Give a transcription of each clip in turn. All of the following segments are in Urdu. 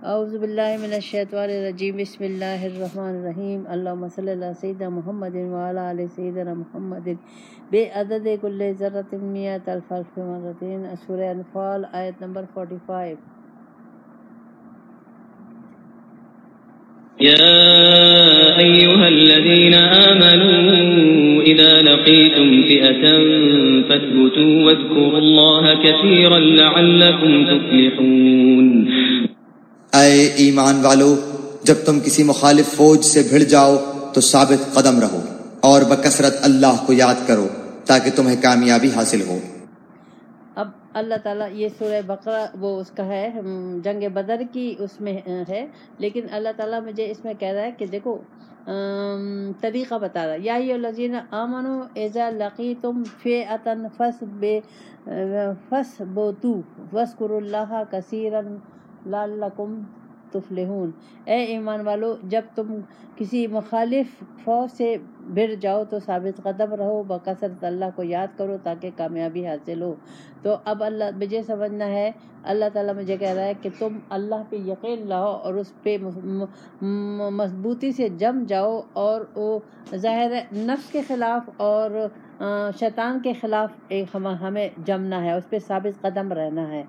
اعوذ باللہ من الشیطان الرجیم، بسم اللہ الرحمن الرحیم، اللہم صلی علی سیدنا محمد وعلی آل سیدنا محمد بے عدد کل ذرۃ مئۃ الف الف مرتين۔ سورہ انفال آیت نمبر 45۔ يا أيها الذين آمنوا إذا لقيتم فئة فاثبتوا واذكروا الله كثيرا لعلكم تفلحون۔ اے ایمان والو، جب تم کسی مخالف فوج سے بھڑ جاؤ تو ثابت قدم رہو اور بکثرت اللہ کو یاد کرو تاکہ تمہیں کامیابی حاصل ہو۔ اب اللہ تعالیٰ، یہ سورہ بقرہ وہ اس کا ہے، جنگ بدر کی اس میں ہے، لیکن اللہ تعالیٰ مجھے اس میں کہہ رہا ہے کہ دیکھو طریقہ بتا رہا ہے۔ یا ایھا الذین آمنوا اذا لقیتم فئۃ فاثبتوا واذکروا اللہ کثیرا لعلکم تفلحون۔ اے ایمان والو، جب تم کسی مخالف فوج سے بھڑ جاؤ تو ثابت قدم رہو، بکثرت اللہ کو یاد کرو تاکہ کامیابی حاصل ہو۔ تو اب اللہ مجھے سمجھنا ہے، اللہ تعالیٰ مجھے کہہ رہا ہے کہ تم اللہ پہ یقین لاؤ اور اس پہ مضبوطی سے جم جاؤ، اور وہ ظاہر ہے نفس کے خلاف اور شیطان کے خلاف ہمیں جمنا ہے، اس پہ ثابت قدم رہنا ہے،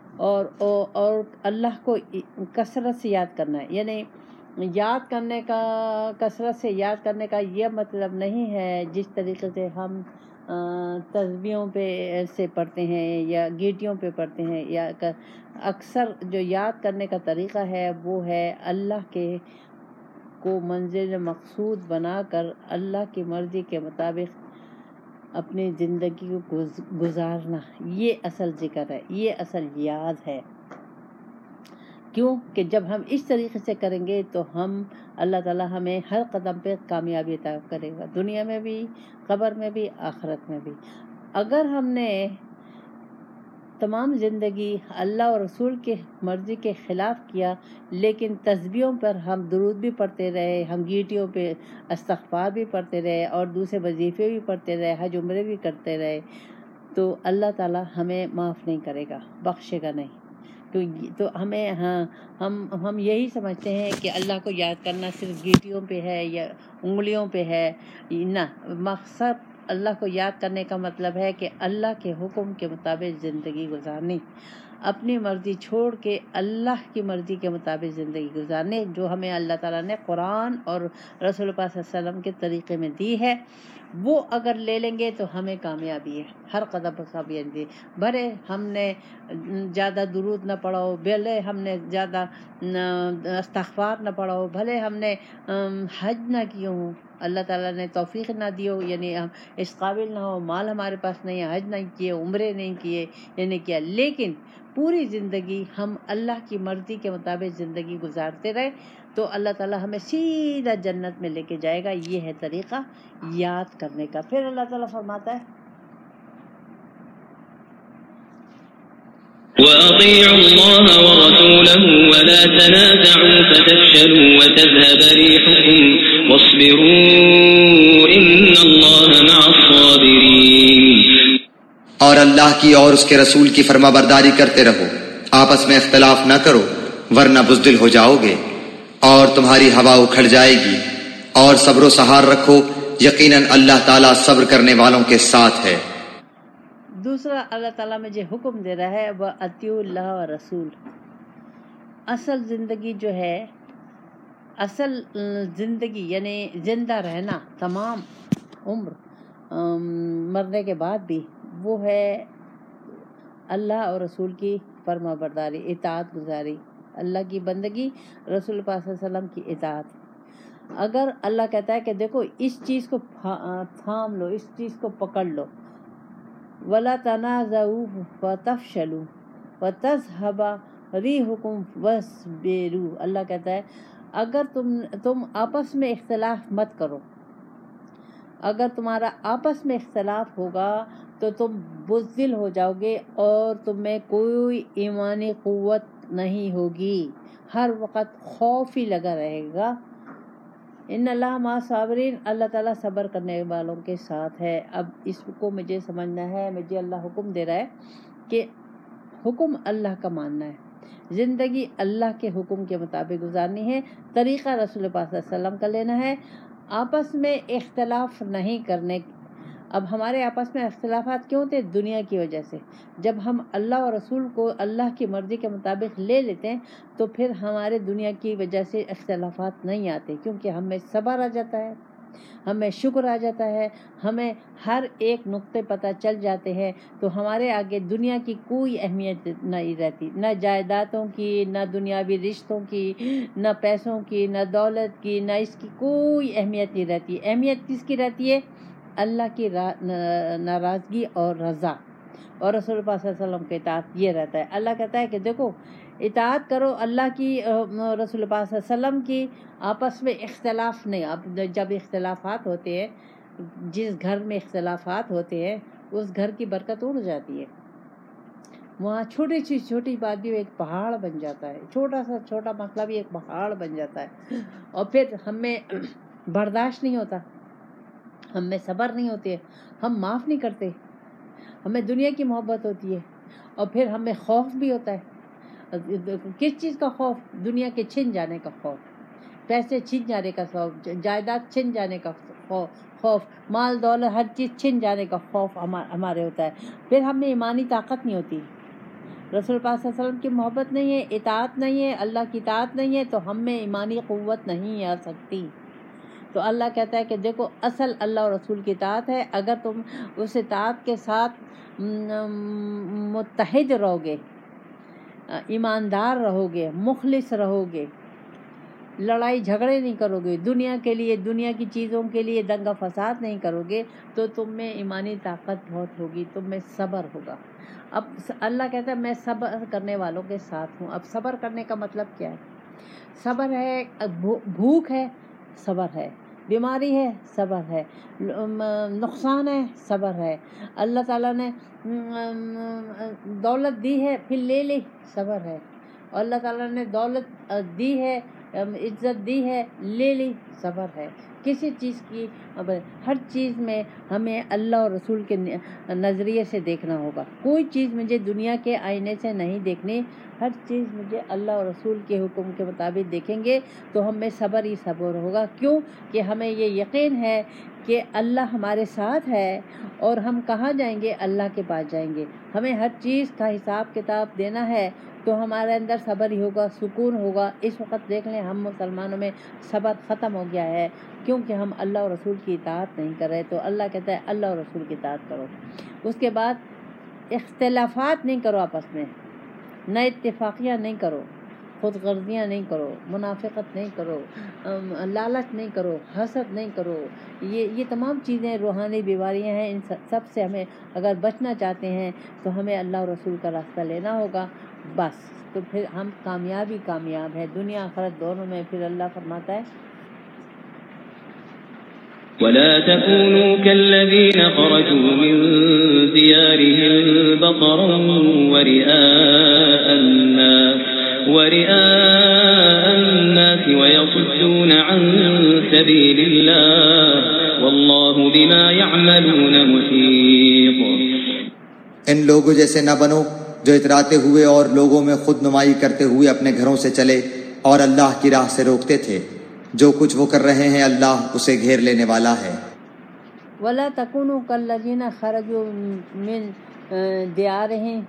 اور اللہ کو کثرت سے یاد کرنا ہے۔ یعنی یاد کرنے کا، کثرت سے یاد کرنے کا یہ مطلب نہیں ہے جس طریقے سے ہم تسبیحوں پہ سے پڑھتے ہیں یا گیٹیوں پہ پڑھتے ہیں، یا اکثر جو یاد کرنے کا طریقہ ہے وہ ہے اللہ کے کو منزل مقصود بنا کر اللہ کی مرضی کے مطابق اپنی زندگی کو گزارنا، یہ اصل ذکر ہے، یہ اصل یاد ہے۔ کیوں کہ جب ہم اس طریقے سے کریں گے تو ہم اللہ تعالیٰ ہمیں ہر قدم پہ کامیابی عطا کرے گا، دنیا میں بھی، قبر میں بھی، آخرت میں بھی۔ اگر ہم نے تمام زندگی اللہ اور رسول کے مرضی کے خلاف کیا، لیکن تسبیحوں پر ہم درود بھی پڑھتے رہے، ہم گیٹیوں پہ استغفار بھی پڑھتے رہے، اور دوسرے وظیفے بھی پڑھتے رہے، حج عمرے بھی کرتے رہے، تو اللہ تعالیٰ ہمیں معاف نہیں کرے گا، بخشے گا نہیں۔ تو ہمیں ہم یہی سمجھتے ہیں کہ اللہ کو یاد کرنا صرف گیٹیوں پہ ہے یا انگلیوں پہ ہے، نہ، مقصد اللہ کو یاد کرنے کا مطلب ہے کہ اللہ کے حکم کے مطابق زندگی گزارنی، اپنی مرضی چھوڑ کے اللہ کی مرضی کے مطابق زندگی گزارنے، جو ہمیں اللہ تعالیٰ نے قرآن اور رسول پاک صلی اللہ علیہ وسلم کے طریقے میں دی ہے، وہ اگر لے لیں گے تو ہمیں کامیابی ہے، ہر قدم پر کامیابی ہے۔ بھلے ہم نے زیادہ درود نہ پڑھو، بھلے ہم نے زیادہ استغفار نہ پڑھو، بھلے ہم نے حج نہ کیے ہوں، اللہ تعالیٰ نے توفیق نہ دی ہو، یعنی ہم اس قابل نہ ہو، مال ہمارے پاس نہیں ہے، حج نہیں کیے، عمرے نہیں کیے، یعنی کیا، لیکن پوری زندگی ہم اللہ کی مرضی کے مطابق زندگی گزارتے رہے تو اللہ تعالیٰ ہمیں سیدھا جنت میں لے کے جائے گا۔ یہ ہے طریقہ یاد کرنے کا۔ پھر اللہ تعالیٰ فرماتا ہے وَأَطِيعُوا اللَّهَ وَرَسُولَهُ وَلَا تَنَازَعُوا فَتَفْشَلُوا وَتَذْهَبَ رِيحُكُمْ وَاصْبِرُوا إِنَّ اللَّهَ مَعَ الصَّابِرِينَ۔ اور اللہ کی اور اس کے رسول کی فرما برداری کرتے رہو، آپس میں اختلاف نہ کرو ورنہ بزدل ہو جاؤ گے اور تمہاری ہوا اکھڑ جائے گی، اور صبر و سہار رکھو، یقیناً اللہ تعالیٰ صبر کرنے والوں کے ساتھ ہے۔ دوسرا اللہ تعالیٰ مجھے حکم دے رہا ہے، وَأَطِیعُوا اللَّهَ وَرَسُولَهُ۔ اصل زندگی جو ہے، اصل زندگی یعنی زندہ رہنا تمام عمر، مرنے کے بعد بھی، وہ ہے اللہ اور رسول کی فرما برداری، اطاعت گزاری، اللہ کی بندگی، رسول پاک صلی اللہ علیہ وسلم کی اطاعت۔ اگر اللہ کہتا ہے کہ دیکھو اس چیز کو تھام لو، اس چیز کو پکڑ لو، وَلَا تَنَازَعُوا فَتَفْشَلُوا وَتَذْهَبَ رِيحُكُمْ وَاصْبِرُوا۔ اللہ کہتا ہے اگر تم آپس میں اختلاف مت کرو، اگر تمہارا آپس میں اختلاف ہوگا تو تم بزدل ہو جاؤ گے اور تم میں کوئی ایمانی قوت نہیں ہوگی، ہر وقت خوف ہی لگا رہے گا۔ ان اللہ مع الصابرین، اللہ تعالیٰ صبر کرنے والوں کے ساتھ ہے۔ اب اس کو مجھے سمجھنا ہے، مجھے اللہ حکم دے رہا ہے کہ حکم اللہ کا ماننا ہے، زندگی اللہ کے حکم کے مطابق گزارنی ہے، طریقہ رسول پاک صلی اللہ علیہ وسلم کا لینا ہے، آپس میں اختلاف نہیں کرنے۔ اب ہمارے آپس میں اختلافات کیوں تھے؟ دنیا کی وجہ سے۔ جب ہم اللہ اور رسول کو اللہ کی مرضی کے مطابق لے لیتے ہیں تو پھر ہمارے دنیا کی وجہ سے اختلافات نہیں آتے، کیونکہ ہمیں صبر آ جاتا ہے، ہمیں شکر آ جاتا ہے، ہمیں ہر ایک نقطے پتہ چل جاتے ہیں، تو ہمارے آگے دنیا کی کوئی اہمیت نہیں رہتی، نہ جائیدادوں کی، نہ دنیاوی رشتوں کی، نہ پیسوں کی، نہ دولت کی، نہ اس کی کوئی اہمیت نہیں رہتی۔ اہمیت کس کی رہتی ہے؟ اللہ کی ناراضگی اور رضا اور رسول پاک صلی اللہ علیہ وسلم کے اطاعت، یہ رہتا ہے۔ اللہ کہتا ہے کہ دیکھو اطاعت کرو اللہ کی، رسول پاک صلی اللہ علیہ وسلم کی، آپس میں اختلاف نہیں۔ اب جب اختلافات ہوتے ہیں، جس گھر میں اختلافات ہوتے ہیں اس گھر کی برکت اڑ جاتی ہے، وہاں چھوٹی سی چھوٹی بات بھی ایک پہاڑ بن جاتا ہے، چھوٹا سا چھوٹا مسئلہ بھی ایک پہاڑ بن جاتا ہے، اور پھر ہمیں برداشت نہیں ہوتا، ہم میں صبر نہیں ہوتے، ہم معاف نہیں کرتے، ہمیں دنیا کی محبت ہوتی ہے، اور پھر ہمیں خوف بھی ہوتا ہے۔ کس چیز کا خوف؟ دنیا کے چھن جانے کا خوف، پیسے چھن جانے کا خوف، جائیداد چھن جانے کا خوف، مال دولت ہر چیز چھن جانے کا خوف ہمارے ہوتا ہے۔ پھر ہم میں ایمانی طاقت نہیں ہوتی، رسول پاک صلی اللہ علیہ وسلم کی محبت نہیں ہے، اطاعت نہیں ہے، اللہ کی اطاعت نہیں ہے، تو ہم میں ایمانی قوت نہیں آ سکتی۔ تو اللہ کہتا ہے کہ دیکھو اصل اللہ اور رسول کی اطاعت ہے، اگر تم اس اطاعت کے ساتھ متحد رہو گے، ایماندار رہو گے، مخلص رہو گے، لڑائی جھگڑے نہیں کرو گے، دنیا کے لیے، دنیا کی چیزوں کے لیے دنگا فساد نہیں کرو گے، تو تم میں ایمانی طاقت بہت ہوگی، تم میں صبر ہوگا۔ اب اللہ کہتا ہے میں صبر کرنے والوں کے ساتھ ہوں۔ اب صبر کرنے کا مطلب کیا ہے؟ صبر ہے، بھوک ہے صبر ہے، بیماری ہے صبر ہے، نقصان ہے صبر ہے، اللہ تعالیٰ نے دولت دی ہے پھر لے لی صبر ہے، اور اللہ تعالیٰ نے دولت دی ہے، عزت دی ہے، لے لی صبر ہے۔ کسی چیز کی، ہر چیز میں ہمیں اللہ اور رسول کے نظریے سے دیکھنا ہوگا، کوئی چیز مجھے دنیا کے آئینے سے نہیں دیکھنی، ہر چیز مجھے اللہ اور رسول کے حکم کے مطابق دیکھیں گے تو ہم میں صبر ہی صبر ہوگا۔ کیوں کہ ہمیں یہ یقین ہے کہ اللہ ہمارے ساتھ ہے، اور ہم کہاں جائیں گے؟ اللہ کے پاس جائیں گے۔ ہمیں ہر چیز کا حساب کتاب دینا ہے تو ہمارے اندر صبر ہی ہوگا، سکون ہوگا۔ اس وقت دیکھ لیں ہم مسلمانوں میں صبر ختم ہو گیا ہے، کیونکہ ہم اللہ اور رسول کی اطاعت نہیں کر رہے۔ تو اللہ کہتا ہے اللہ اور رسول کی اطاعت کرو۔ اس کے بعد اختلافات نہیں کرو آپس میں، نہ اتفاقیاں نہیں کرو، خود غرضیاں نہیں کرو، منافقت نہیں کرو، لالچ نہیں کرو، حسد نہیں کرو۔ یہ تمام چیزیں روحانی بیماریاں ہیں، ان سب سے ہمیں اگر بچنا چاہتے ہیں تو ہمیں اللہ اور رسول کا راستہ لینا ہوگا، بس تو پھر ہم کامیاب ہے دنیا آخرت دونوں میں۔ پھر اللہ فرماتا ہے ولا تكونوا كالذين خرجوا من ديارهم بطرا ورئاء الناس ويصدون عن سبيل الله والله بما يعملون محيط۔ ان لوگوں جیسے نہ بنو جو اتراتے ہوئے اور لوگوں میں خود نمائی کرتے ہوئے اپنے گھروں سے چلے اور اللہ کی راہ سے روکتے تھے۔ جو کچھ وہ کر رہے ہیں اللہ اسے گھیر لینے والا ہے۔ ولا تکونوا کالذین خرجوا من دیارہم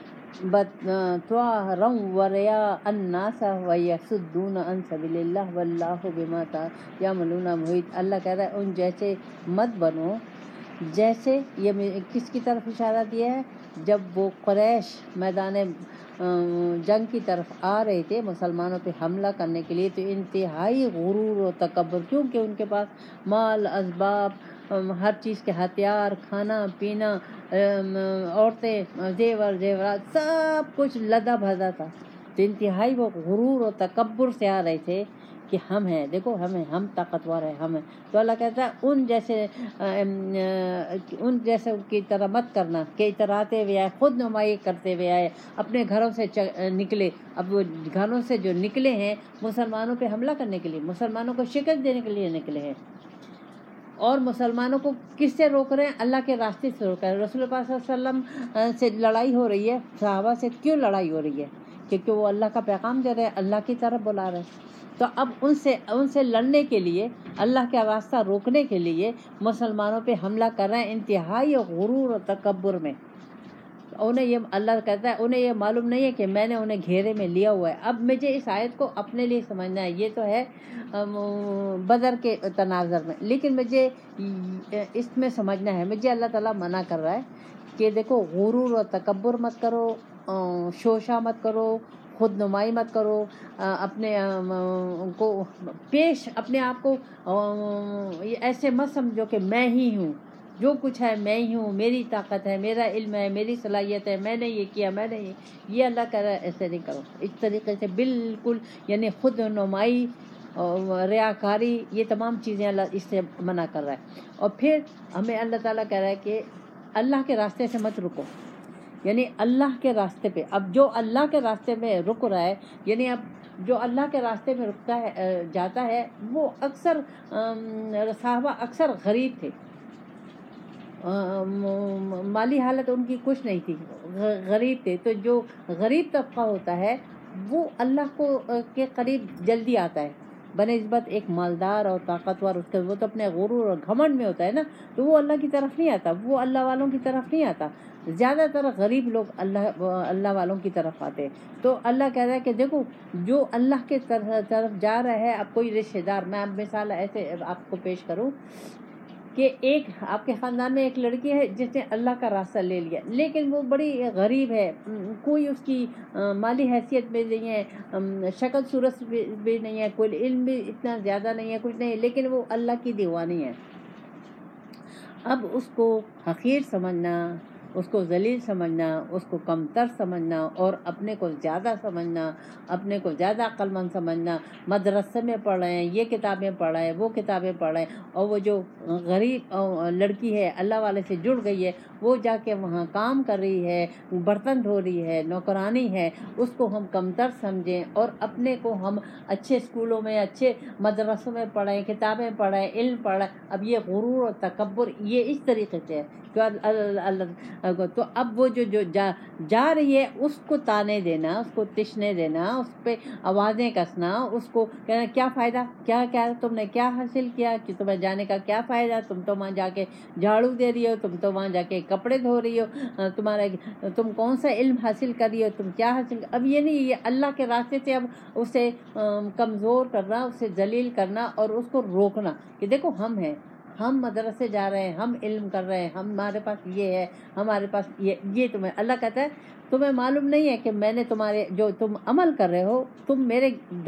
بطرا ورئاء الناس ویصدون عن سبیل اللہ واللہ بما یعملون محیط۔ اللہ کہہ رہا ہے ان جیسے مت بنو، جیسے یہ کس کی طرف اشارہ دیا ہے؟ جب وہ قریش میدان جنگ کی طرف آ رہے تھے مسلمانوں پہ حملہ کرنے کے لیے، تو انتہائی غرور و تکبر، کیونکہ ان کے پاس مال، اسباب، ہر چیز کے ہتھیار، کھانا پینا، عورتیں، زیورات، سب کچھ لدا بھدا تھا، تو انتہائی وہ غرور و تکبر سے آ رہے تھے کہ ہم ہیں، دیکھو ہم طاقتور ہیں، ہم ہیں۔ تو اللہ کہتا ہے ان جیسے کی طرح مت کرنا کہ اتراتے ہوئے آئے، خود نمائی کرتے ہوئے آئے، اپنے گھروں سے نکلے۔ اب وہ گھروں سے جو نکلے ہیں مسلمانوں پہ حملہ کرنے کے لیے، مسلمانوں کو شکست دینے کے لیے نکلے ہیں، اور مسلمانوں کو کس سے روک رہے ہیں؟ اللہ کے راستے سے روک رہے ہیں۔ رسول پاک صلی اللہ علیہ وسلم سے لڑائی ہو رہی ہے، صحابہ سے کیوں لڑائی ہو رہی ہے؟ کیونکہ وہ اللہ کا پیغام دے رہے ہیں، اللہ کی طرف بلا رہے ہیں۔ تو اب ان سے لڑنے کے لیے، اللہ کا راستہ روکنے کے لیے مسلمانوں پہ حملہ کر رہے ہیں انتہائی غرور اور تکبر میں۔ انہیں یہ، اللہ کہتا ہے انہیں یہ معلوم نہیں ہے کہ میں نے انہیں گھیرے میں لیا ہوا ہے۔ اب مجھے اس آیت کو اپنے لیے سمجھنا ہے، یہ تو ہے بدر کے تناظر میں، لیکن مجھے اس میں سمجھنا ہے، مجھے اللہ تعالیٰ منع کر رہا ہے کہ دیکھو غرور اور تکبر مت کرو، شوشہ مت کرو، خود نمائی مت کرو، اپنے آپ کو ایسے مت سمجھو کہ میں ہی ہوں، جو کچھ ہے میں ہی ہوں، میری طاقت ہے، میرا علم ہے، میری صلاحیت ہے، میں نے یہ کیا، میں نے یہ اللہ کہہ رہا ہے ایسے نہیں کرو۔ اس طریقے سے بالکل یعنی خود نمائی، ریاکاری، یہ تمام چیزیں اللہ اس سے منع کر رہا ہے۔ اور پھر ہمیں اللہ تعالیٰ کہہ رہا ہے کہ اللہ کے راستے سے مت رکو، یعنی اللہ کے راستے پہ، اب جو اللہ کے راستے میں رک رہا ہے، یعنی اب جو اللہ کے راستے میں رکتا ہے جاتا ہے، وہ اکثر صحابہ اکثر غریب تھے، مالی حالت ان کی کچھ نہیں تھی، غریب تھے۔ تو جو غریب طبقہ ہوتا ہے وہ اللہ کو کے قریب جلدی آتا ہے بنسبت ایک مالدار اور طاقتور، اس کے وہ تو اپنے غرور اور گھمنڈ میں ہوتا ہے نا، تو وہ اللہ کی طرف نہیں آتا، وہ اللہ والوں کی طرف نہیں آتا۔ زیادہ تر غریب لوگ اللہ والوں کی طرف آتے۔ تو اللہ کہہ رہا ہے کہ دیکھو جو اللہ کے طرف جا رہا ہے، اب کوئی رشتہ دار، میں اب مثال ایسے آپ کو پیش کروں کہ ایک آپ کے خاندان میں ایک لڑکی ہے جس نے اللہ کا راستہ لے لیا، لیکن وہ بڑی غریب ہے، کوئی اس کی مالی حیثیت بھی نہیں ہے، شکل صورت بھی نہیں ہے، کوئی علم بھی اتنا زیادہ نہیں ہے، کچھ نہیں، لیکن وہ اللہ کی دیوانی ہے۔ اب اس کو حقیر سمجھنا، اس کو ذلیل سمجھنا، اس کو کمتر سمجھنا، اور اپنے کو زیادہ سمجھنا، اپنے کو زیادہ عقل مند سمجھنا، مدرسے میں پڑھ رہے ہیں، یہ کتابیں پڑھ رہے ہیں، وہ کتابیں پڑھ رہے ہیں، اور وہ جو غریب لڑکی ہے اللہ والے سے جڑ گئی ہے، وہ جا کے وہاں کام کر رہی ہے، برتن دھو رہی ہے، نوکرانی ہے، اس کو ہم کمتر سمجھیں، اور اپنے کو ہم اچھے اسکولوں میں، اچھے مدرسوں میں پڑھیں، کتابیں پڑھیں، علم پڑھیں۔ اب یہ غرور اور تکبر یہ اس طریقے سے ہے۔ تو اب وہ جو جا رہی ہے اس کو تانے دینا، اس کو تشنے دینا، اس پہ آوازیں کسنا، اس کو کہنا کیا فائدہ، کیا تم نے کیا حاصل کیا، کہ تمہیں جانے کا کیا فائدہ، تم تو وہاں جا کے جھاڑو دے رہی ہو، تم تو وہاں جا کے کپڑے دھو رہی ہو، تم کون سا علم حاصل کر رہی ہو، تم کیا حاصل۔ اب یہ نہیں، یہ اللہ کے راستے سے اب اسے کمزور کرنا، اسے ذلیل کرنا، اور اس کو روکنا کہ دیکھو ہم ہیں، ہم مدرسے جا رہے ہیں، ہم علم کر رہے ہیں، ہمارے پاس یہ ہے، ہمارے پاس یہ تمہیں اللہ کہتا ہے تمہیں معلوم نہیں ہے کہ میں نے تمہارے جو تم عمل کر رہے ہو، تم میرے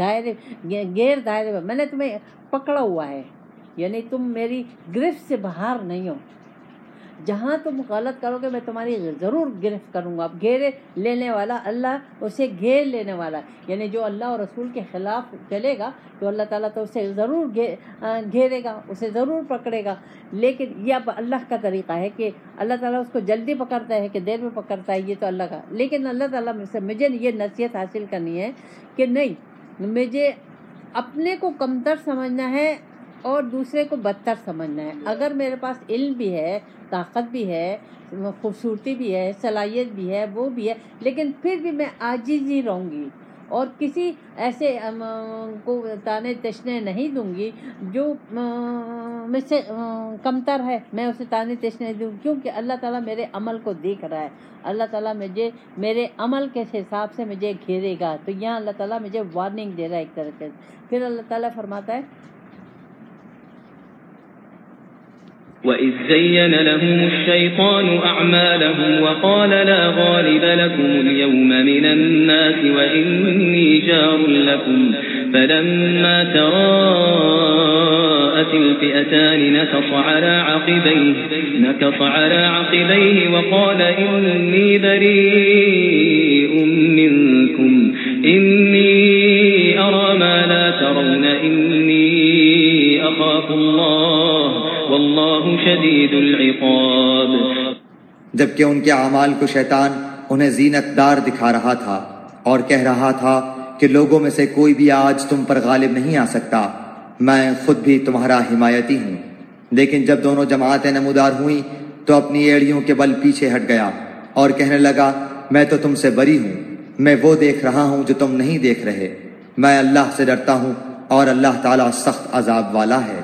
غیر دائرے میں، میں نے تمہیں پکڑا ہوا ہے، یعنی تم میری گرفت سے باہر نہیں ہو، جہاں تم غلط کرو گے میں تمہاری ضرور گرفت کروں گا۔ اب گھیرے لینے والا اللہ، اسے گھیر لینے والا، یعنی جو اللہ اور رسول کے خلاف چلے گا تو اللہ تعالیٰ تو اسے ضرور گھیرے گا، اسے ضرور پکڑے گا۔ لیکن یہ اب اللہ کا طریقہ ہے کہ اللہ تعالیٰ اس کو جلدی پکڑتا ہے کہ دیر میں پکڑتا ہے، یہ تو اللہ کا۔ لیکن اللہ تعالیٰ سے مجھے یہ نصیحت حاصل کرنی ہے کہ نہیں، مجھے اپنے کو کمتر سمجھنا ہے اور دوسرے کو بدتر سمجھنا ہے۔ اگر میرے پاس علم بھی ہے، طاقت بھی ہے، خوبصورتی بھی ہے، صلاحیت بھی ہے، وہ بھی ہے، لیکن پھر بھی میں عاجز ہی رہوں گی، اور کسی ایسے کو تانے تشنے نہیں دوں گی جو مجھ سے کمتر ہے، میں اسے تانے تشنے دوں، کیونکہ اللہ تعالیٰ میرے عمل کو دیکھ رہا ہے، اللہ تعالیٰ مجھے میرے عمل کے حساب سے مجھے گھیرے گا۔ تو یہاں اللہ تعالیٰ مجھے وارننگ دے رہا ہے ایک طرح سے۔ پھر اللہ تعالیٰ فرماتا ہے وَإِذْ زَيَّنَ لَهُمُ الشَّيْطَانُ أَعْمَالَهُمْ وَقَالَ لَا غَالِبَ لَكُمُ الْيَوْمَ مِنَ النَّاسِ وَإِنِّي جَارٌ لَكُمْ فَلَمَّا تَرَاءَتِ الْفِئَتَانِ نَكَصَ عَلَى عَقِبَيْهِ وَقَالَ إِنِّي بَرِيءٌ مِّنكُمْ إِنِّي أَرَى مَا لَا تَرَوْنَ إِنِّي أَخَافُ اللَّهَ واللہ شدید العقاب۔ جبکہ ان کے اعمال کو شیطان انہیں زینت دار دکھا رہا تھا اور کہہ رہا تھا کہ لوگوں میں سے کوئی بھی آج تم پر غالب نہیں آ سکتا، میں خود بھی تمہارا حمایتی ہوں۔ لیکن جب دونوں جماعتیں نمودار ہوئیں تو اپنی ایڑیوں کے بل پیچھے ہٹ گیا اور کہنے لگا میں تو تم سے بری ہوں، میں وہ دیکھ رہا ہوں جو تم نہیں دیکھ رہے، میں اللہ سے ڈرتا ہوں اور اللہ تعالیٰ سخت عذاب والا ہے۔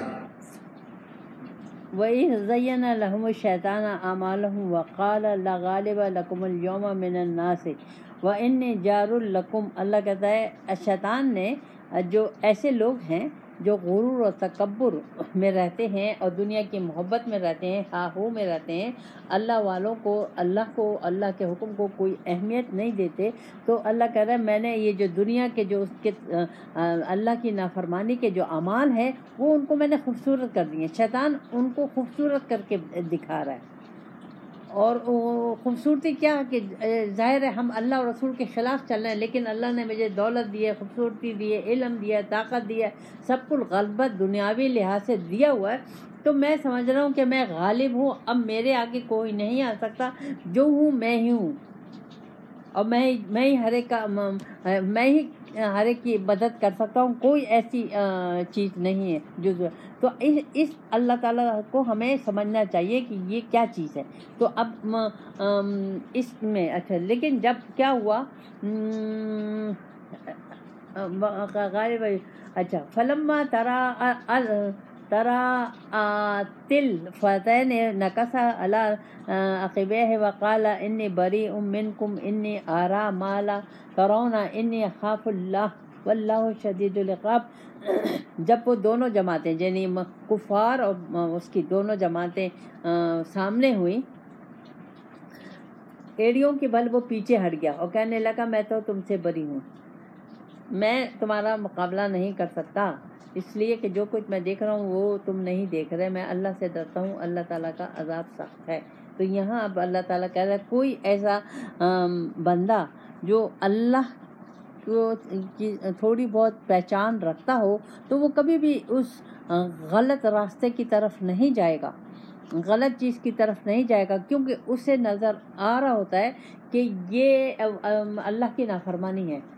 وَإِذْ زَيَّنَ لَهُمُ الشَّيْطَانُ أَعْمَالَهُمْ وَقَالَ لَا غَالِبَ لَكُمُ الْيَوْمَ مِنَ النَّاسِ وَإِنِّي جَارٌ لَكُمْ۔ اللہ کہتا ہے شیطان نے جو ایسے لوگ ہیں جو غرور اور تکبر میں رہتے ہیں اور دنیا کی محبت میں رہتے ہیں، ہاہو میں رہتے ہیں، اللہ والوں کو، اللہ کے حکم کو کوئی اہمیت نہیں دیتے، تو اللہ کہہ رہا ہے میں نے یہ جو دنیا کے جو اس کے اللہ کی نافرمانی کے جو اعمال ہیں وہ ان کو میں نے خوبصورت کر دیے۔ شیطان ان کو خوبصورت کر کے دکھا رہا ہے، اور خوبصورتی کیا کہ ظاہر ہے ہم اللہ اور رسول کے خلاف چل رہے ہیں، لیکن اللہ نے مجھے دولت دی ہے، خوبصورتی دی ہے، علم دیا ہے، طاقت دی ہے، سب کچھ غلبت دنیاوی لحاظ سے دیا ہوا ہے، تو میں سمجھ رہا ہوں کہ میں غالب ہوں، اب میرے آگے کوئی نہیں آ سکتا، جو ہوں میں ہی ہوں، اور میں ہی ہر ایک کی مدد کر سکتا ہوں، کوئی ایسی چیز نہیں ہے جو تو اس اللہ تعالیٰ کو ہمیں سمجھنا چاہیے کہ یہ کیا چیز ہے۔ تو اب اس میں اچھا، لیکن جب کیا ہوا غالب اچھا فلما تل فتین نکس علی عقبیہ وقال انی بریء منکم انی ارا ما لا ترون انی اخاف اللہ واللہ شدید العقاب۔ جب وہ دونوں جماعتیں یعنی کفار اور اس کی دونوں جماعتیں سامنے ہوئیں، ایڑیوں کے بل وہ پیچھے ہٹ گیا اور کہنے لگا میں تو تم سے بری ہوں، میں تمہارا مقابلہ نہیں کر سکتا، اس لیے کہ جو کچھ میں دیکھ رہا ہوں وہ تم نہیں دیکھ رہے، میں اللہ سے ڈرتا ہوں، اللہ تعالیٰ کا عذاب سخت ہے۔ تو یہاں اب اللہ تعالیٰ کہہ رہا ہے کوئی ایسا بندہ جو اللہ کی تھوڑی بہت پہچان رکھتا ہو تو وہ کبھی بھی اس غلط راستے کی طرف نہیں جائے گا، غلط چیز کی طرف نہیں جائے گا، کیونکہ اسے نظر آ رہا ہوتا ہے کہ یہ اللہ کی نافرمانی ہے،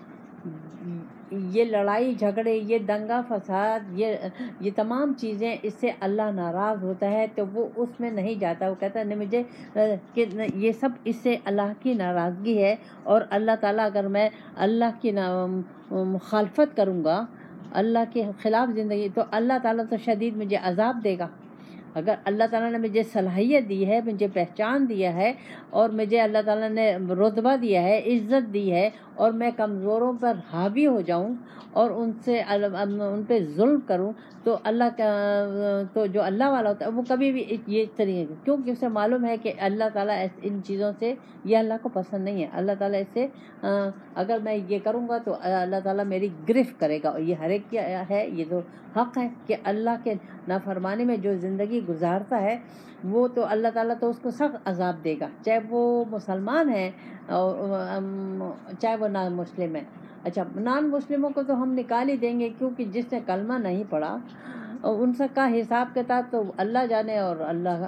یہ لڑائی جھگڑے، یہ دنگا فساد، یہ تمام چیزیں اس سے اللہ ناراض ہوتا ہے، تو وہ اس میں نہیں جاتا، وہ کہتا ہے مجھے کہ یہ سب اس سے اللہ کی ناراضگی ہے، اور اللہ تعالیٰ اگر میں اللہ کی مخالفت کروں گا، اللہ کے خلاف زندگی، تو اللہ تعالیٰ تو شدید مجھے عذاب دے گا۔ اگر اللہ تعالیٰ نے مجھے صلاحیت دی ہے، مجھے پہچان دیا ہے، اور مجھے اللہ تعالیٰ نے رتبہ دیا ہے، عزت دی ہے، اور میں کمزوروں پر حاوی ہو جاؤں اور ان پہ ظلم کروں، تو اللہ کا تو جو اللہ والا ہوتا ہے وہ کبھی بھی یہ طریقے، کیونکہ اسے معلوم ہے کہ اللہ تعالیٰ ان چیزوں سے یہ اللہ کو پسند نہیں ہے، اللہ تعالیٰ اس سے اگر میں یہ کروں گا تو اللہ تعالیٰ میری گرفت کرے گا، اور یہ ہر ایک کیا ہے، یہ تو حق ہے کہ اللہ کے نافرمانی میں جو زندگی گزارتا ہے وہ تو اللہ تعالیٰ تو اس کو سخت عذاب دے گا، چاہے وہ مسلمان ہیں اور چاہے وہ نان مسلم ہیں۔ اچھا، نان مسلموں کو تو ہم نکال ہی دیں گے، کیونکہ جس نے کلمہ نہیں پڑھا ان سب کا حساب کتاب تو اللہ جانے اور اللہ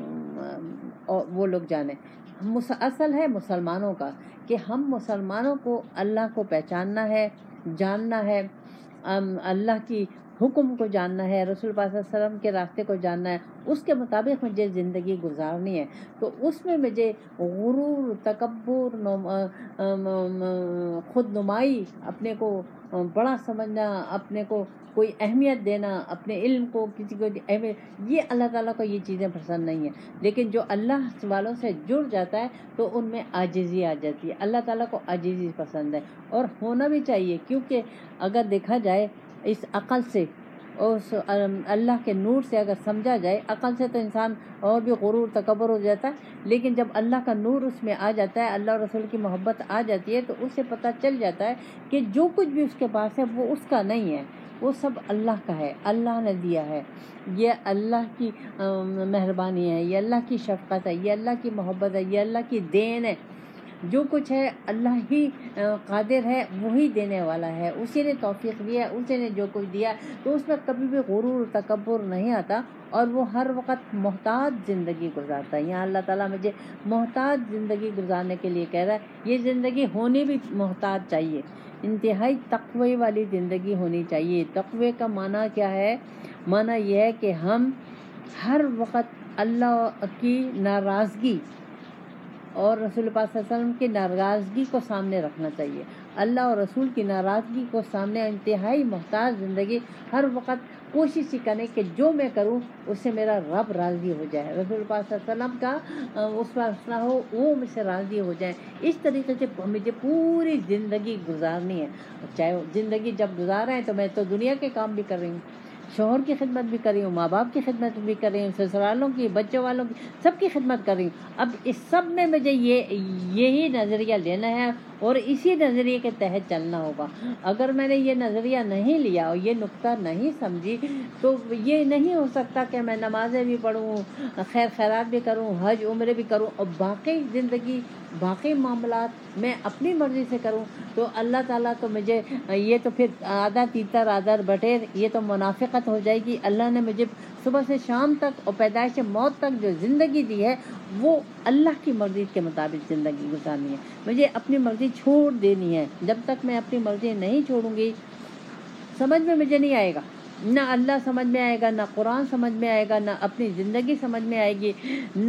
اور وہ لوگ جانے۔ اصل ہے مسلمانوں کا کہ ہم مسلمانوں کو اللہ کو پہچاننا ہے، جاننا ہے، اللہ کی حکم کو جاننا ہے، رسول پاک صلی اللہ علیہ وسلم کے راستے کو جاننا ہے، اس کے مطابق مجھے زندگی گزارنی ہے۔ تو اس میں مجھے غرور، تکبر، خود نمائی، اپنے کو بڑا سمجھنا، اپنے کو کوئی اہمیت دینا، اپنے علم کو کسی کو اہمیت، یہ اللہ تعالیٰ کو یہ چیزیں پسند نہیں ہیں۔ لیکن جو اللہ والوں سے جڑ جاتا ہے تو ان میں عاجزی آ جاتی ہے، اللہ تعالیٰ کو عاجزی پسند ہے، اور ہونا بھی چاہیے، کیونکہ اگر دیکھا جائے اس عقل سے، اس اللہ کے نور سے اگر سمجھا جائے، عقل سے تو انسان اور بھی غرور تکبر ہو جاتا ہے، لیکن جب اللہ کا نور اس میں آ جاتا ہے، اللہ اور رسول کی محبت آ جاتی ہے، تو اسے پتہ چل جاتا ہے کہ جو کچھ بھی اس کے پاس ہے وہ اس کا نہیں ہے، وہ سب اللہ کا ہے، اللہ نے دیا ہے، یہ اللہ کی مہربانی ہے، یہ اللہ کی شفقت ہے، یہ اللہ کی محبت ہے، یہ اللہ کی دین ہے، جو کچھ ہے اللہ ہی قادر ہے، وہی دینے والا ہے، اسی نے توفیق دیا ہے، اسی نے جو کچھ دیا، تو اس میں کبھی بھی غرور تکبر نہیں آتا، اور وہ ہر وقت محتاج زندگی گزارتا ہے۔ یہاں اللہ تعالیٰ مجھے محتاج زندگی گزارنے کے لیے کہہ رہا ہے، یہ زندگی ہونی بھی محتاج چاہیے، انتہائی تقوی والی زندگی ہونی چاہیے۔ تقوی کا معنی کیا ہے؟ معنی یہ ہے کہ ہم ہر وقت اللہ کی ناراضگی اور رسول پاک صلی اللہ علیہ وسلم کی ناراضگی کو سامنے رکھنا چاہیے، اللہ اور رسول کی ناراضگی کو سامنے، انتہائی محتاط زندگی، ہر وقت کوشش یہ کریں کہ جو میں کروں اس سے میرا رب راضی ہو جائے، رسول پاک صلی اللہ علیہ وسلم کا اس پر فیصلہ ہو، وہ مجھ سے راضی ہو جائے۔ اس طریقے سے مجھے پوری زندگی گزارنی ہے، چاہے زندگی جب گزار رہے ہیں تو میں تو دنیا کے کام بھی کر رہی ہوں، شوہر کی خدمت بھی کر رہی ہوں، ماں باپ کی خدمت بھی کر رہی ہوں، سسرالوں کی، بچوں والوں کی، سب کی خدمت کر رہی ہوں۔ اب اس سب میں مجھے یہی نظریہ لینا ہے اور اسی نظریے کے تحت چلنا ہوگا۔ اگر میں نے یہ نظریہ نہیں لیا اور یہ نقطہ نہیں سمجھی تو یہ نہیں ہو سکتا کہ میں نمازیں بھی پڑھوں، خیر خیرات بھی کروں، حج عمرے بھی کروں اور باقی زندگی، باقی معاملات میں اپنی مرضی سے کروں، تو اللہ تعالیٰ تو مجھے یہ تو پھر آدھا تیتر آدھا بٹیر، یہ تو منافقت ہو جائے گی۔ اللہ نے مجھے صبح سے شام تک اور پیدائش سے موت تک جو زندگی دی ہے وہ اللہ کی مرضی کے مطابق زندگی گزارنی ہے، مجھے اپنی مرضی چھوڑ دینی ہے۔ جب تک میں اپنی مرضی نہیں چھوڑوں گی سمجھ میں مجھے نہیں آئے گا، نہ اللہ سمجھ میں آئے گا، نہ قرآن سمجھ میں آئے گا، نہ اپنی زندگی سمجھ میں آئے گی، نہ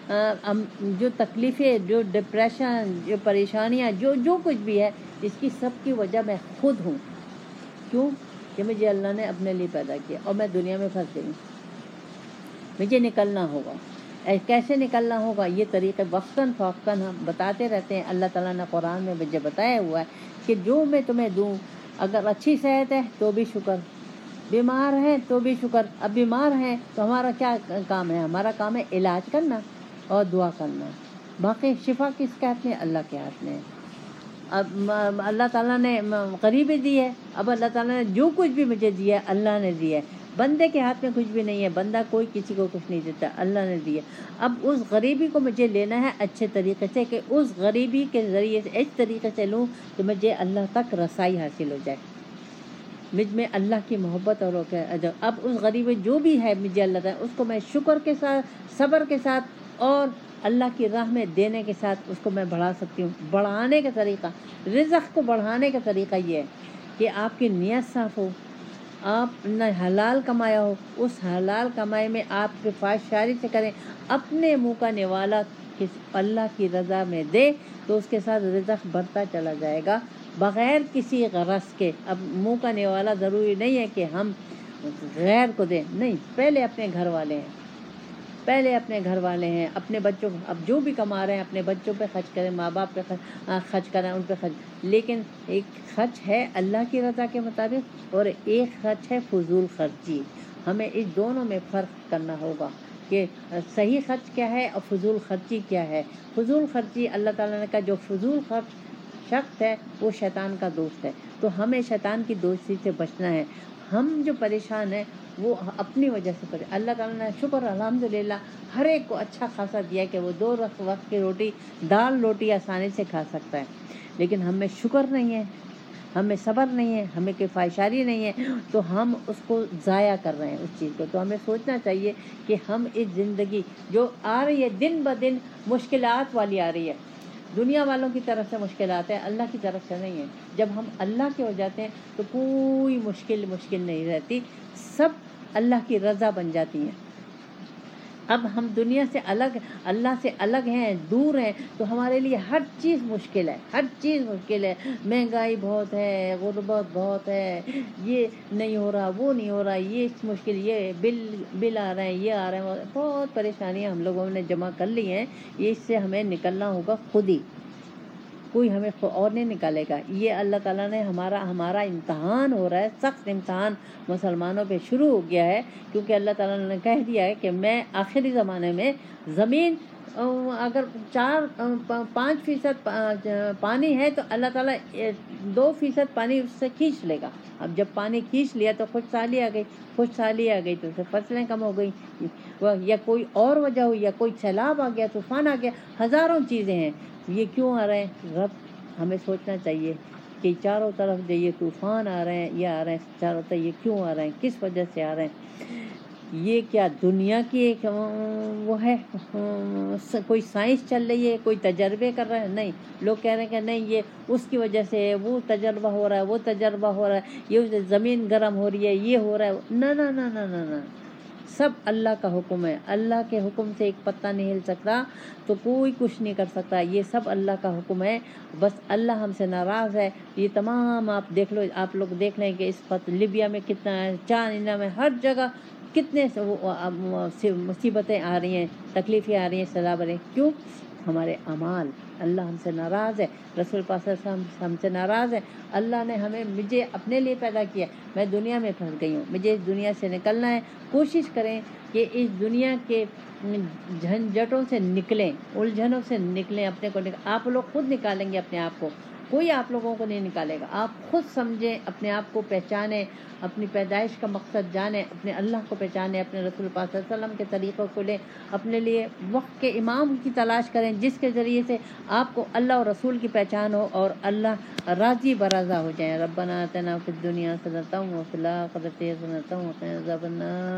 جو تکلیفیں، جو ڈپریشن، جو پریشانیاں، جو کچھ بھی ہے، اس کی سب کی وجہ میں خود ہوں۔ کیوں کہ مجھے اللہ نے اپنے لیے پیدا کیا اور میں دنیا میں پھنس گئی ہوں، مجھے نکلنا ہوگا۔ کیسے نکلنا ہوگا؟ یہ طریقے وقتاً فوقتاً ہم بتاتے رہتے ہیں۔ اللہ تعالیٰ نے قرآن میں مجھے بتایا ہوا ہے کہ جو میں تمہیں دوں، اگر اچھی صحت ہے تو بھی شکر، بیمار ہیں تو بھی شکر۔ اب بیمار ہیں تو ہمارا کیا کام ہے؟ ہمارا کام ہے علاج کرنا اور دعا کرنا، باقی شفا کس کے ہاتھ میں؟ اللہ کے ہاتھ میں ہے۔ اب اللہ تعالیٰ نے غریبی دی ہے، اب اللہ تعالیٰ نے جو کچھ بھی مجھے دیا ہے اللہ نے دیا ہے، بندے کے ہاتھ میں کچھ بھی نہیں ہے، بندہ کوئی کسی کو کچھ نہیں دیتا، اللہ نے دیا۔ اب اس غریبی کو مجھے لینا ہے اچھے طریقے سے، کہ اس غریبی کے ذریعے سے اس طریقے سے لوں کہ مجھے اللہ تک رسائی حاصل ہو جائے، مجھ میں اللہ کی محبت اور اب اس غریبی جو بھی ہے مجھے اللہ تعالیٰ، اس کو میں شکر کے ساتھ، صبر کے ساتھ اور اللہ کی راہ میں دینے کے ساتھ اس کو میں بڑھا سکتی ہوں۔ بڑھانے کا طریقہ، رزق کو بڑھانے کا طریقہ یہ ہے کہ آپ کی نیت صاف ہو، آپ نے حلال کمایا ہو، اس حلال کمائی میں آپ کفایت سے کریں، اپنے منہ کا نوالا اللہ کی رضا میں دے تو اس کے ساتھ رزق بڑھتا چلا جائے گا بغیر کسی غرض کے۔ اب منہ کا نوالا ضروری نہیں ہے کہ ہم غیر کو دیں، نہیں، پہلے اپنے گھر والے ہیں، پہلے اپنے گھر والے ہیں، اپنے بچوں، اب جو بھی کما رہے ہیں اپنے بچوں پہ خرچ کریں، ماں باپ پہ خرچ کریں، ان پہ خرچ، لیکن ایک خرچ ہے اللہ کی رضا کے مطابق اور ایک خرچ ہے فضول خرچی۔ ہمیں اس دونوں میں فرق کرنا ہوگا کہ صحیح خرچ کیا ہے اور فضول خرچی کیا ہے۔ فضول خرچی، اللہ تعالیٰ نے کہا جو فضول خرچ شخص ہے وہ شیطان کا دوست ہے، تو ہمیں شیطان کی دوستی سے بچنا ہے۔ ہم جو پریشان ہیں وہ اپنی وجہ سے پریشان، اللہ تعالیٰ نے شکر الحمدللہ ہر ایک کو اچھا خاصا دیا کہ وہ 2 وقت کی روٹی، دال روٹی آسانی سے کھا سکتا ہے، لیکن ہم میں شکر نہیں ہے، ہمیں صبر نہیں ہے، ہمیں کفایت نہیں ہے، تو ہم اس کو ضائع کر رہے ہیں اس چیز کو۔ تو ہمیں سوچنا چاہیے کہ ہم اس زندگی جو آ رہی ہے دن بدن مشکلات والی آ رہی ہے، دنیا والوں کی طرف سے مشکلات ہیں، اللہ کی طرف سے نہیں ہے۔ جب ہم اللہ کے ہو جاتے ہیں تو کوئی مشکل نہیں رہتی، سب اللہ کی رضا بن جاتی ہیں۔ اب ہم دنیا سے الگ، اللہ سے الگ ہیں، دور ہیں، تو ہمارے لیے ہر چیز مشکل ہے، ہر چیز مشکل ہے، مہنگائی بہت ہے، غربت بہت ہے، یہ نہیں ہو رہا، وہ نہیں ہو رہا، یہ مشکل، یہ بل آ رہے ہیں، یہ آ رہے ہیں، بہت پریشانیاں ہم لوگوں نے جمع کر لی ہیں، اس سے ہمیں نکلنا ہوگا خود ہی، کوئی ہمیں اور نہیں نکالے گا۔ یہ اللہ تعالیٰ نے ہمارا امتحان ہو رہا ہے، سخت امتحان مسلمانوں پہ شروع ہو گیا ہے، کیونکہ اللہ تعالیٰ نے کہہ دیا ہے کہ میں آخری زمانے میں زمین اگر 5% پانی ہے تو اللہ تعالیٰ 2% پانی اس سے کھینچ لے گا۔ اب جب پانی کھینچ لیا تو خشکسالی آ گئی تو اس سے فصلیں کم ہو گئی، یا کوئی اور وجہ ہوئی، یا کوئی سیلاب آ گیا، طوفان آ گیا، ہزاروں چیزیں ہیں۔ یہ کیوں آ رہے ہیں؟ رب ہمیں سوچنا چاہیے کہ چاروں طرف جو یہ طوفان آ رہے ہیں، یہ آ رہے ہیں چاروں طرف، یہ کیوں آ رہے ہیں، کس وجہ سے آ رہے ہیں؟ یہ کیا دنیا کی ایک وہ ہے، کوئی سائنس چل رہی ہے، کوئی تجربے کر رہا ہے؟ نہیں، لوگ کہہ رہے ہیں کہ نہیں یہ اس کی وجہ سے ہے، وہ تجربہ ہو رہا ہے، وہ تجربہ ہو رہا ہے، یہ زمین گرم ہو رہی ہے، یہ ہو رہا ہے، نہ، سب اللہ کا حکم ہے، اللہ کے حکم سے ایک پتہ نہیں ہل سکتا تو کوئی کچھ نہیں کر سکتا، یہ سب اللہ کا حکم ہے، بس اللہ ہم سے ناراض ہے۔ یہ تمام آپ دیکھ لو، آپ لوگ دیکھ لیں کہ اس وقت لیبیا میں کتنا ہے، چائنا میں، ہر جگہ کتنے مصیبتیں آ رہی ہیں، تکلیفیں آ رہی ہیں، سزا کیوں؟ ہمارے اعمال، اللہ ہم سے ناراض ہے، رسول پاک صلی اللہ علیہ وسلم ہم سے ناراض ہے۔ اللہ نے مجھے اپنے لیے پیدا کیا، میں دنیا میں پھنس گئی ہوں، مجھے اس دنیا سے نکلنا ہے۔ کوشش کریں کہ اس دنیا کے جھنجھٹوں سے نکلیں، الجھنوں سے نکلیں، اپنے کو آپ لوگ خود نکالیں گے اپنے آپ کو، کوئی آپ لوگوں کو نہیں نکالے گا۔ آپ خود سمجھیں، اپنے آپ کو پہچانیں، اپنی پیدائش کا مقصد جانیں، اپنے اللہ کو پہچانیں، اپنے رسول پاک صلی اللہ علیہ وسلم کے طریقوں کو لیں، اپنے لیے وقت کے امام کی تلاش کریں جس کے ذریعے سے آپ کو اللہ اور رسول کی پہچان ہو اور اللہ راضی برضا ہو جائیں۔ ربنا آتنا فی الدنیا حسنۃ وفی الآخرۃ حسنۃ وقنا عذاب النار۔